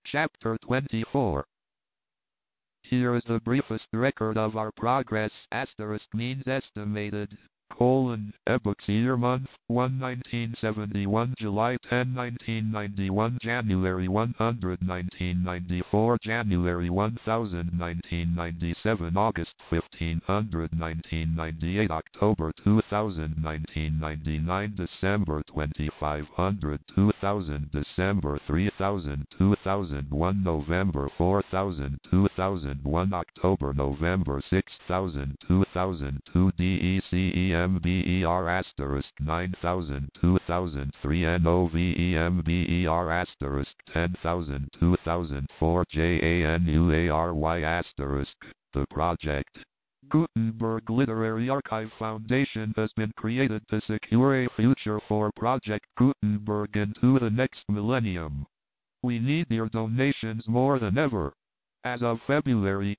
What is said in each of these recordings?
Chapter 24. Here is the briefest record of our progress. * means estimated. Epochs year month 1 1971 July 10 1991 January 100 1994 January 1000 1997 August 1500 1998 October 2000 1999 December 2500 2000 December 3000 2001 November 4000 2001 October November 6000 2002 DECEMBER * 9000 2003 NOVEMBER * 10,000 2004 JANUARY *. The project Gutenberg Literary Archive Foundation has been created to secure a future for Project Gutenberg into the next millennium. We need your donations more than ever. As of February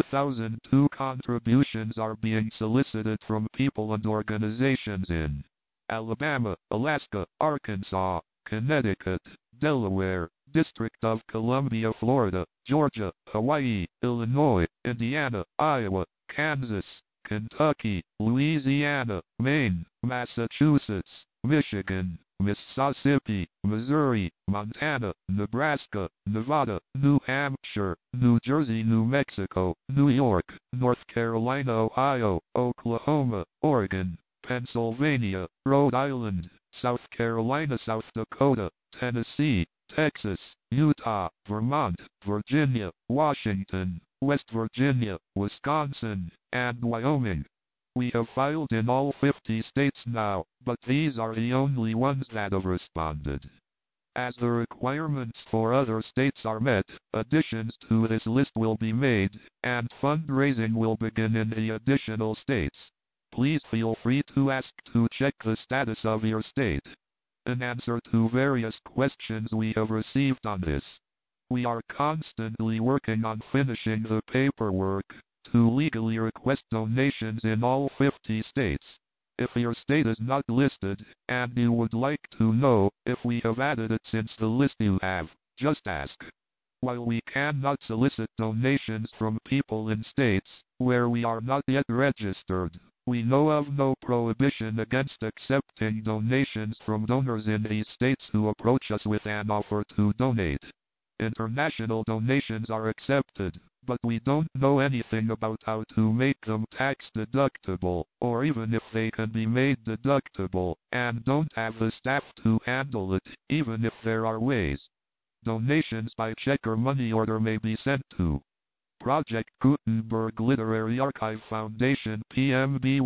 2002, contributions are being solicited from people and organizations in Alabama, Alaska, Arkansas, Connecticut, Delaware, District of Columbia, Florida, Georgia, Hawaii, Illinois, Indiana, Iowa, Kansas, Kentucky, Louisiana, Maine, Massachusetts, Michigan, Mississippi, Missouri, Montana, Nebraska, Nevada, New Hampshire, New Jersey, New Mexico, New York, North Carolina, Ohio, Oklahoma, Oregon, Pennsylvania, Rhode Island, South Carolina, South Dakota, Tennessee, Texas, Utah, Vermont, Virginia, Washington, West Virginia, Wisconsin, and Wyoming. We have filed in all 50 states now, but these are the only ones that have responded. As the requirements for other states are met, additions to this list will be made, and fundraising will begin in the additional states. Please feel free to ask to check the status of your state. In answer to various questions we have received on this, we are constantly working on finishing the paperwork to legally request donations in all 50 states. If your state is not listed, and you would like to know if we have added it since the list you have, just ask. While we cannot solicit donations from people in states where we are not yet registered, we know of no prohibition against accepting donations from donors in these states who approach us with an offer to donate. International donations are accepted, but we don't know anything about how to make them tax deductible, or even if they can be made deductible, and don't have the staff to handle it, even if there are ways. Donations by check or money order may be sent to Project Gutenberg Literary Archive Foundation, PMB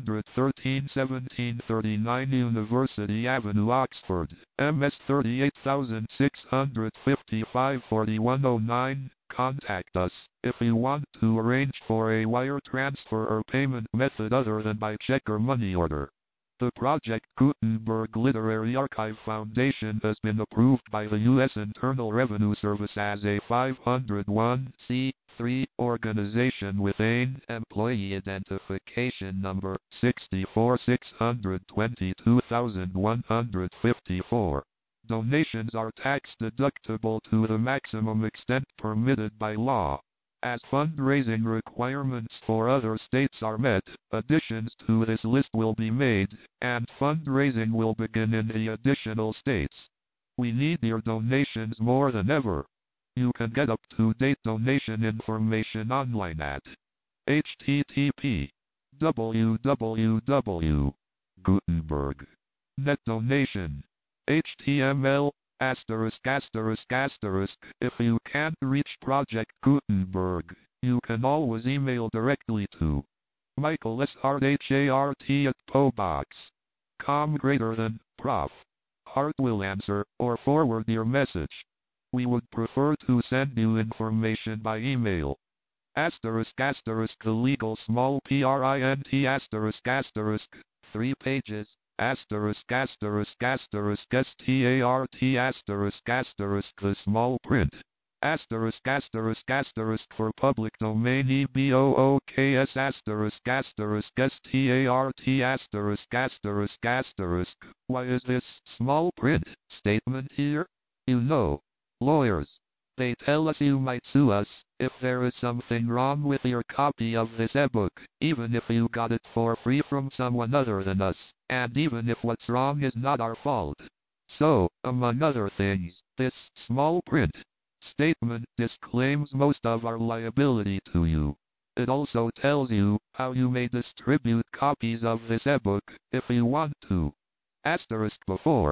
113 1739 University Avenue, Oxford, MS 38655 4109. Contact us if you want to arrange for a wire transfer or payment method other than by check or money order. The Project Gutenberg Literary Archive Foundation has been approved by the U.S. Internal Revenue Service as a 501c3 organization with an employee identification number 64622,154. Donations are tax deductible to the maximum extent permitted by law. As fundraising requirements for other states are met, additions to this list will be made, and fundraising will begin in the additional states. We need your donations more than ever. You can get up-to-date donation information online at http://www.gutenberg.net donation. HTML *****. If you can't reach Project Gutenberg, you can always email directly to Michael S. Hart @POBox.com > Hart will answer or forward your message. We would prefer to send you information by email. **** the legal small print **** 3 pages. **** START the small print. **** for public domain EBOOKS **** Why is this small print statement here? You know, lawyers, They tell us you might sue us if there is something wrong with your copy of this ebook, even if you got it for free from someone other than us, and even if what's wrong is not our fault. So, among other things, this small print statement disclaims most of our liability to you. It also tells you how you may distribute copies of this ebook if you want to. Before.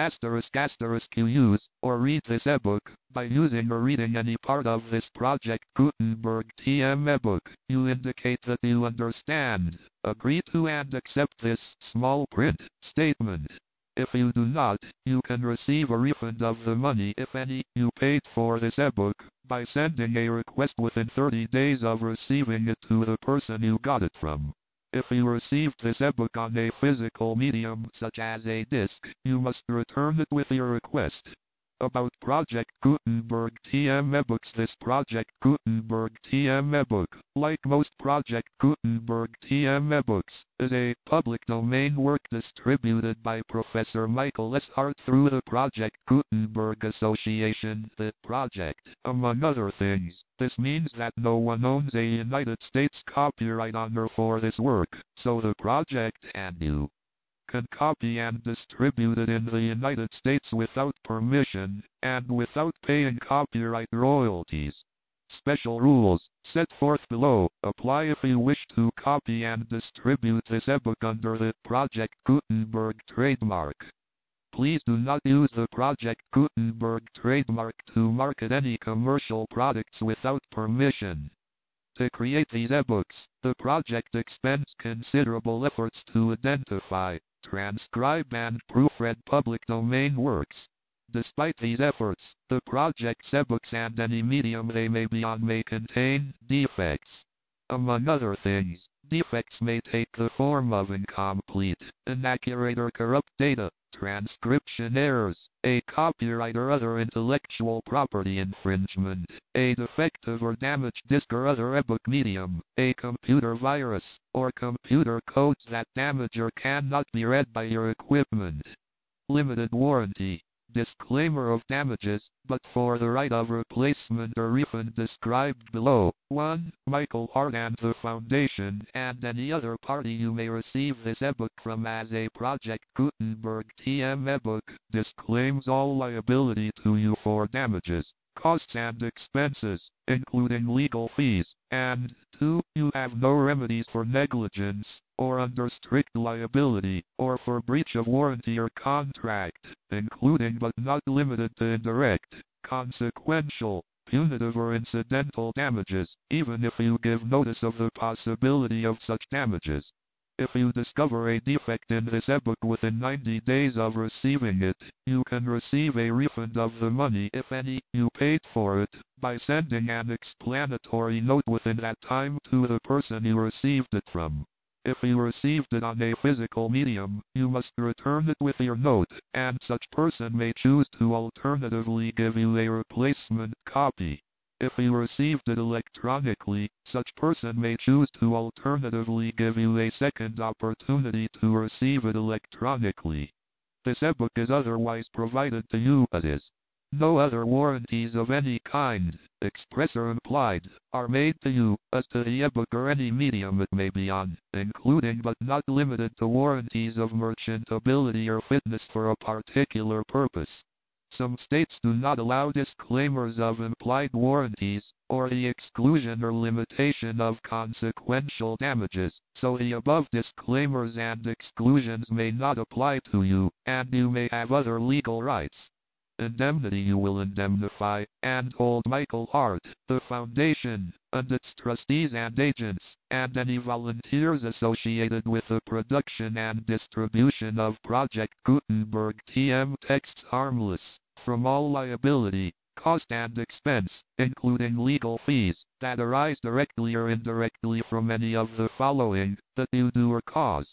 You use or read this ebook by using or reading any part of this Project Gutenberg TM ebook. You indicate that you understand, agree to and accept this small print statement. If you do not, you can receive a refund of the money, if any, you paid for this ebook by sending a request within 30 days of receiving it to the person you got it from. If you received this ebook on a physical medium such as a disc, you must return it with your request. About Project Gutenberg TM ebooks. This Project Gutenberg TM ebook, like most Project Gutenberg TM ebooks, is a public domain work distributed by Professor Michael S. Hart through the Project Gutenberg Association, the project. Among other things, this means that no one owns a United States copyright honor for this work, so the project and you can copy and distribute it in the United States without permission, and without paying copyright royalties. Special rules, set forth below, apply if you wish to copy and distribute this ebook under the Project Gutenberg trademark. Please do not use the Project Gutenberg trademark to market any commercial products without permission. To create these ebooks, the project expends considerable efforts to identify, transcribe and proofread public domain works. Despite these efforts, the project's ebooks and any medium they may be on may contain defects. Among other things, defects may take the form of incomplete, inaccurate or corrupt data, transcription errors, a copyright or other intellectual property infringement, a defective or damaged disk or other ebook medium, a computer virus, or computer codes that damage or cannot be read by your equipment. Limited warranty. Disclaimer of damages, but for the right of replacement or refund described below. 1. Michael Hart and the Foundation and any other party you may receive this ebook from as a Project Gutenberg TM ebook disclaims all liability to you for damages, costs and expenses, including legal fees, and 2. You have no remedies for negligence, or under strict liability, or for breach of warranty or contract, including but not limited to indirect, consequential, punitive or incidental damages, even if you give notice of the possibility of such damages. If you discover a defect in this ebook within 90 days of receiving it, you can receive a refund of the money, if any, you paid for it, by sending an explanatory note within that time to the person you received it from. If you received it on a physical medium, you must return it with your note, and such person may choose to alternatively give you a replacement copy. If you received it electronically, such person may choose to alternatively give you a second opportunity to receive it electronically. This ebook is otherwise provided to you as is. No other warranties of any kind, express or implied, are made to you as to the ebook or any medium it may be on, including but not limited to warranties of merchantability or fitness for a particular purpose. Some states do not allow disclaimers of implied warranties, or the exclusion or limitation of consequential damages, so the above disclaimers and exclusions may not apply to you, and you may have other legal rights. Indemnity. You will indemnify and hold Michael Hart, the Foundation, and its trustees and agents, and any volunteers associated with the production and distribution of Project Gutenberg TM texts harmless from all liability, cost and expense, including legal fees, that arise directly or indirectly from any of the following that you do or cause.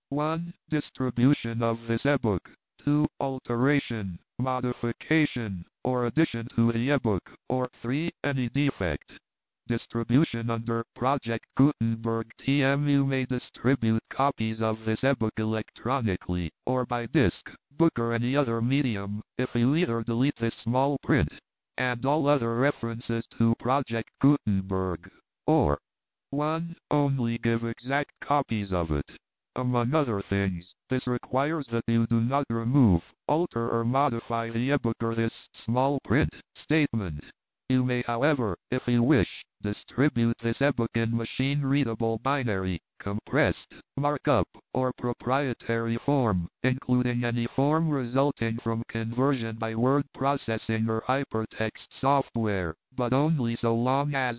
1. Distribution of this ebook. 2. Alteration, modification, or addition to the ebook, or 3. Any defect. Distribution. Under Project Gutenberg TM you may distribute copies of this ebook electronically, or by disc, book or any other medium, if you either delete this small print and all other references to Project Gutenberg. Or 1. Only give exact copies of it. Among other things, this requires that you do not remove, alter or modify the ebook or this small print statement. You may, however, if you wish, distribute this ebook in machine-readable binary, compressed, markup, or proprietary form, including any form resulting from conversion by word processing or hypertext software, but only so long as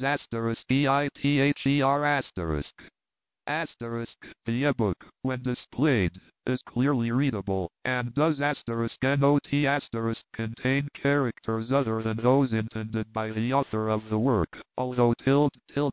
*EITHER*. The ebook, when displayed, is clearly readable, and does *NOT* contain characters other than those intended by the author of the work, although tilde,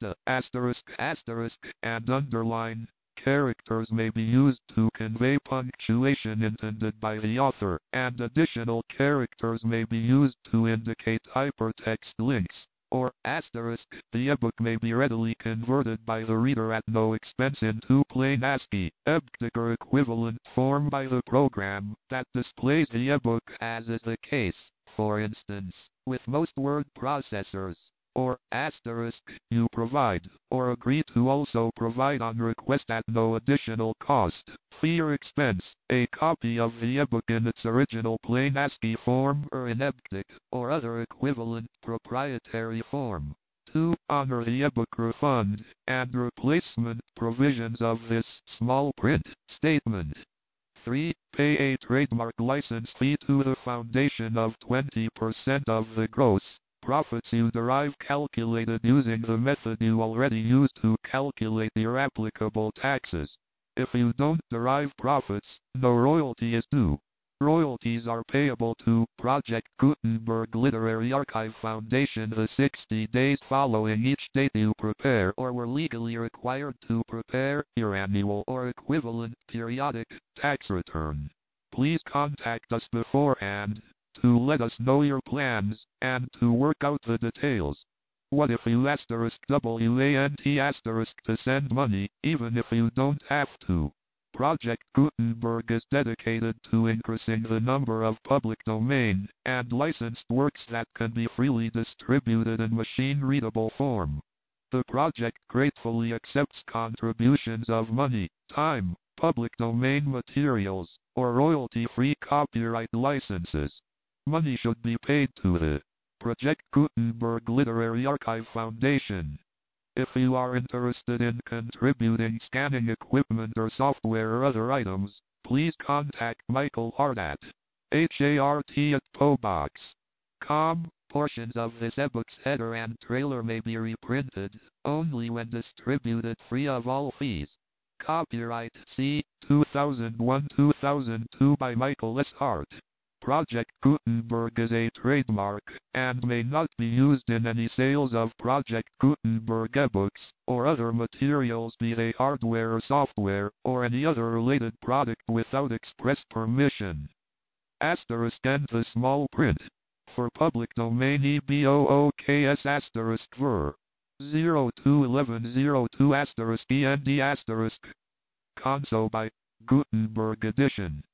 and underline characters may be used to convey punctuation intended by the author, and additional characters may be used to indicate hypertext links. Or the ebook may be readily converted by the reader at no expense into plain ASCII, EBGDIC or equivalent form by the program that displays the ebook, as is the case, for instance, with most word processors. Or you provide, or agree to also provide on request at no additional cost, fee or expense, a copy of the ebook in its original plain ASCII form or in EBGDIC, or other equivalent proprietary form. 2. Honor the ebook refund and replacement provisions of this small print statement. 3. Pay a trademark license fee to the foundation of 20% of the gross profits you derive, calculated using the method you already use to calculate your applicable taxes. If you don't derive profits, no royalty is due. Royalties are payable to Project Gutenberg Literary Archive Foundation the 60 days following each date you prepare or were legally required to prepare your annual or equivalent periodic tax return. Please contact us beforehand to let us know your plans, and to work out the details. What if you *WANT* to send money, even if you don't have to? Project Gutenberg is dedicated to increasing the number of public domain and licensed works that can be freely distributed in machine-readable form. The project gratefully accepts contributions of money, time, public domain materials, or royalty-free copyright licenses. Money should be paid to the Project Gutenberg Literary Archive Foundation. If you are interested in contributing scanning equipment or software or other items, please contact Michael Hart at hart@pobox.com. Portions of this ebook's header and trailer may be reprinted, only when distributed free of all fees. Copyright C. 2001-2002 by Michael S. Hart. Project Gutenberg is a trademark, and may not be used in any sales of Project Gutenberg ebooks, or other materials, be they hardware or software, or any other related product without express permission. *End the small print. For public domain EBOOKS *ver. 021102 *END *. Console by Gutenberg Edition.